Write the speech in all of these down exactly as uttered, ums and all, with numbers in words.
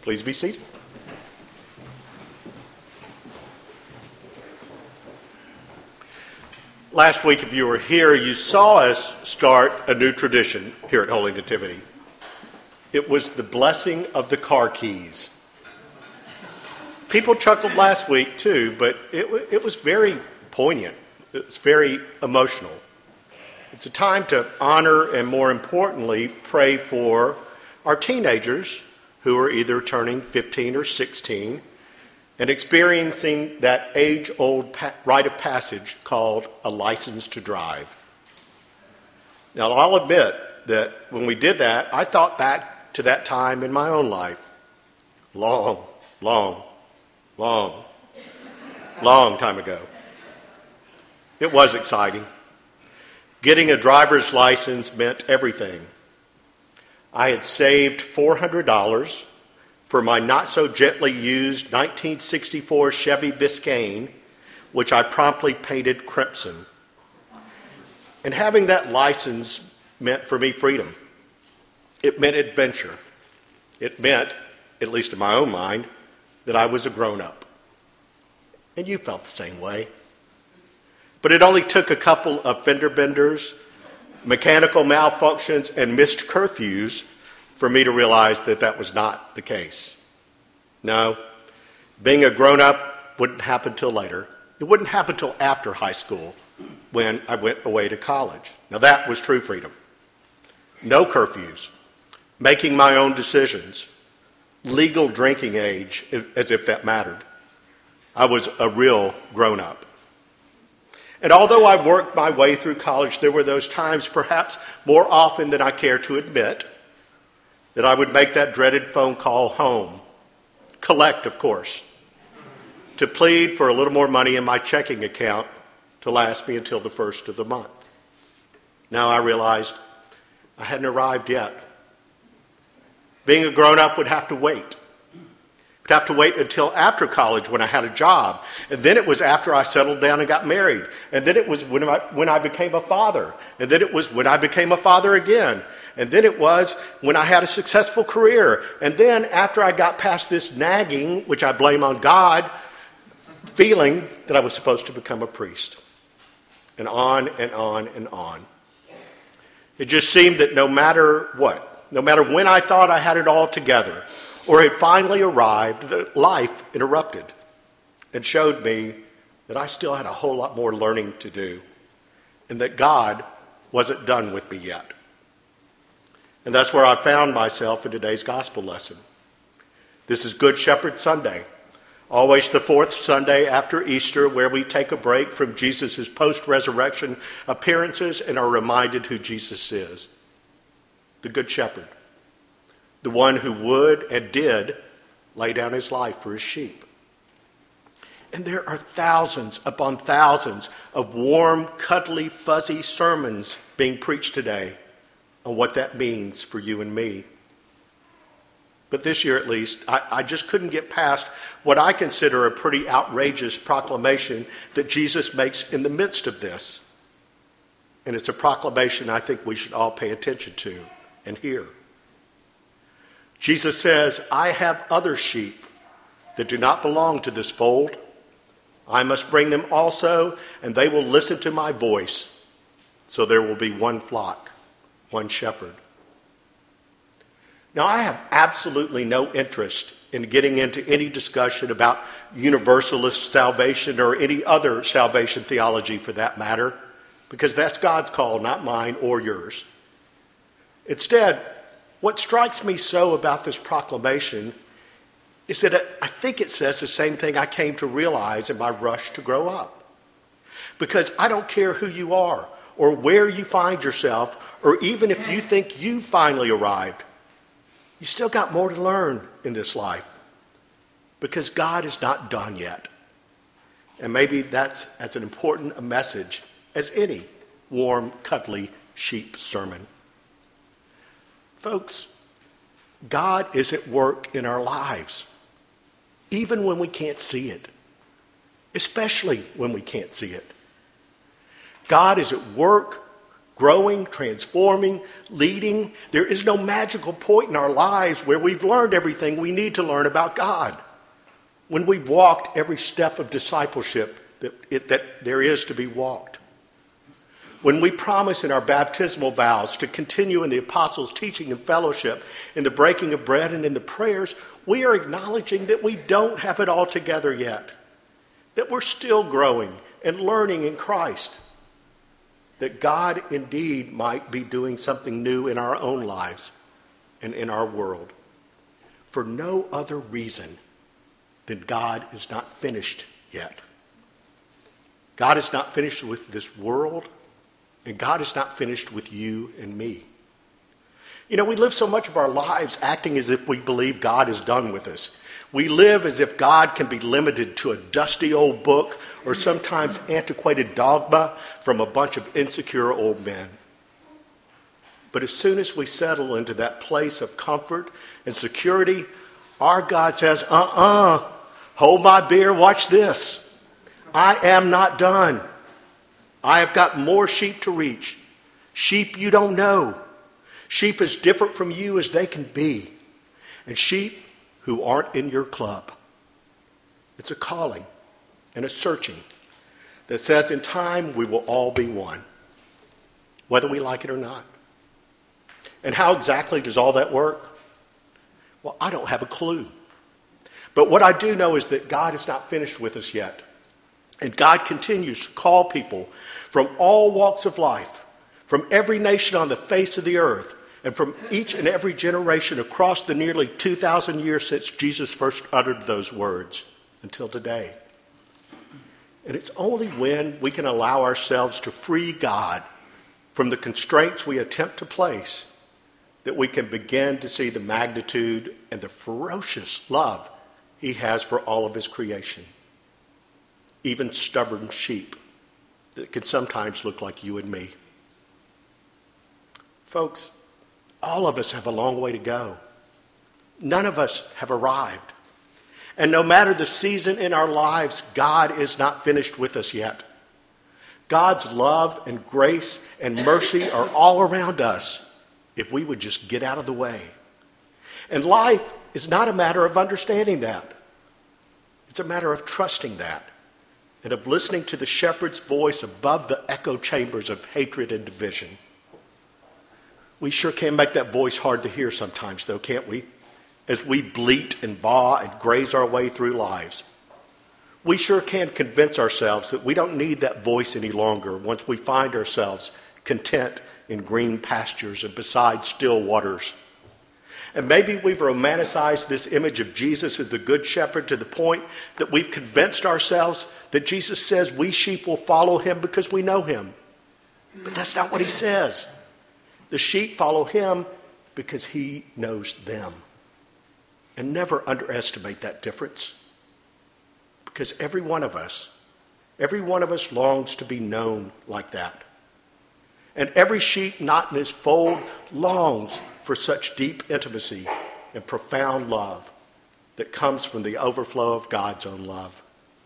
Please be seated. Last week, if you were here, you saw us start a new tradition here at Holy Nativity. It was the blessing of the car keys. People chuckled last week too, but it, it was very poignant. It was very emotional. It's a time to honor and, more importantly, pray for our teenagers who are either turning fifteen or sixteen and experiencing that age-old pa- rite of passage called a license to drive. Now, I'll admit that when we did that, I thought back to that time in my own life. Long, long, long, long time ago. It was exciting. Getting a driver's license meant everything. I had saved four hundred dollars for my not-so-gently used nineteen sixty-four Chevy Biscayne, which I promptly painted crimson. And having that license meant for me freedom. It meant adventure. It meant, at least in my own mind, that I was a grown-up. And you felt the same way. But it only took a couple of fender benders, mechanical malfunctions, and missed curfews for me to realize that that was not the case. No, being a grown-up wouldn't happen till later. It wouldn't happen till after high school when I went away to college. Now that was true freedom. No curfews, making my own decisions, legal drinking age, as if that mattered. I was a real grown-up. And although I worked my way through college, there were those times, perhaps more often than I care to admit, that I would make that dreaded phone call home, collect, of course, to plead for a little more money in my checking account to last me until the first of the month. Now I realized I hadn't arrived yet. Being a grown-up would have to wait. Would have to wait until after college when I had a job. And then it was after I settled down and got married. And then it was when I, when I became a father. And then it was when I became a father again. And then it was when I had a successful career. And then after I got past this nagging, which I blame on God, feeling that I was supposed to become a priest. And on and on and on. It just seemed that no matter what, no matter when I thought I had it all together, or had finally arrived, that life interrupted and showed me that I still had a whole lot more learning to do and that God wasn't done with me yet. And that's where I found myself in today's gospel lesson. This is Good Shepherd Sunday, always the fourth Sunday after Easter, where we take a break from Jesus' post-resurrection appearances and are reminded who Jesus is, the Good Shepherd. The one who would and did lay down his life for his sheep. And there are thousands upon thousands of warm, cuddly, fuzzy sermons being preached today on what that means for you and me. But this year at least, I, I just couldn't get past what I consider a pretty outrageous proclamation that Jesus makes in the midst of this. And it's a proclamation I think we should all pay attention to and hear. Jesus says, I have other sheep that do not belong to this fold. I must bring them also, and they will listen to my voice. So there will be one flock, one shepherd. Now, I have absolutely no interest in getting into any discussion about universalist salvation or any other salvation theology for that matter, because that's God's call, not mine or yours. Instead, what strikes me so about this proclamation is that I think it says the same thing I came to realize in my rush to grow up. Because I don't care who you are or where you find yourself, or even if you think you finally arrived, you still got more to learn in this life. Because God is not done yet. And maybe that's as important a message as any warm, cuddly sheep sermon. Folks, God is at work in our lives, even when we can't see it, especially when we can't see it. God is at work growing, transforming, leading. There is no magical point in our lives where we've learned everything we need to learn about God. When we've walked every step of discipleship that, it, that there is to be walked. When we promise in our baptismal vows to continue in the apostles' teaching and fellowship, in the breaking of bread and in the prayers, we are acknowledging that we don't have it all together yet, that we're still growing and learning in Christ, that God indeed might be doing something new in our own lives and in our world, for no other reason than God is not finished yet. God is not finished with this world, and God is not finished with you and me. You know, we live so much of our lives acting as if we believe God is done with us. We live as if God can be limited to a dusty old book or sometimes antiquated dogma from a bunch of insecure old men. But as soon as we settle into that place of comfort and security, our God says, uh-uh, hold my beer, watch this. I am not done. I have got more sheep to reach. Sheep you don't know. Sheep as different from you as they can be. And sheep who aren't in your club. It's a calling and a searching that says in time we will all be one, whether we like it or not. And how exactly does all that work? Well, I don't have a clue. But what I do know is that God is not finished with us yet. And God continues to call people from all walks of life, from every nation on the face of the earth, and from each and every generation across the nearly two thousand years since Jesus first uttered those words until today. And it's only when we can allow ourselves to free God from the constraints we attempt to place that we can begin to see the magnitude and the ferocious love he has for all of his creation. Even stubborn sheep that can sometimes look like you and me. Folks, all of us have a long way to go. None of us have arrived. And no matter the season in our lives, God is not finished with us yet. God's love and grace and mercy are all around us if we would just get out of the way. And life is not a matter of understanding that. It's a matter of trusting that and of listening to the shepherd's voice above the echo chambers of hatred and division. We sure can make that voice hard to hear sometimes, though, can't we? As we bleat and baw and graze our way through lives. We sure can convince ourselves that we don't need that voice any longer once we find ourselves content in green pastures and beside still waters. And maybe we've romanticized this image of Jesus as the good shepherd to the point that we've convinced ourselves that Jesus says we sheep will follow him because we know him. But that's not what he says. The sheep follow him because he knows them. And never underestimate that difference. Because every one of us, every one of us longs to be known like that. And every sheep not in his fold longs for such deep intimacy and profound love that comes from the overflow of God's own love.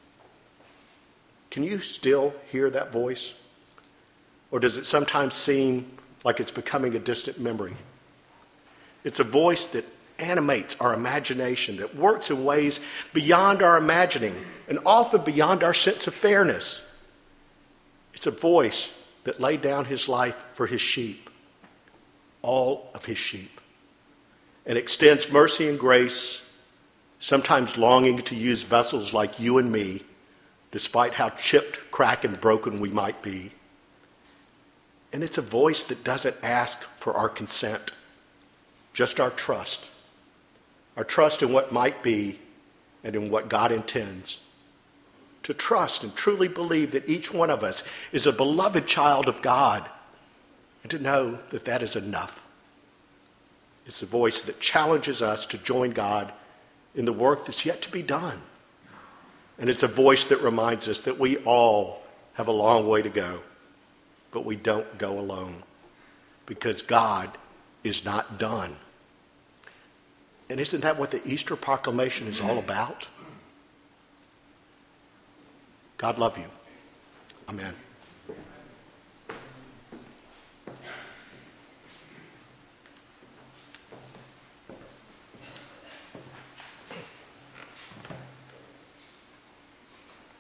Can you still hear that voice? Or does it sometimes seem like it's becoming a distant memory? It's a voice that animates our imagination, that works in ways beyond our imagining and often beyond our sense of fairness. It's a voice that laid down his life for his sheep, all of his sheep, and extends mercy and grace, sometimes longing to use vessels like you and me, despite how chipped, cracked, and broken we might be. And it's a voice that doesn't ask for our consent, just our trust. Our trust in what might be and in what God intends. To trust and truly believe that each one of us is a beloved child of God. And to know that that is enough. It's a voice that challenges us to join God in the work that's yet to be done. And it's a voice that reminds us that we all have a long way to go. But we don't go alone. Because God is not done. And isn't that what the Easter proclamation is all about? God love you. Amen.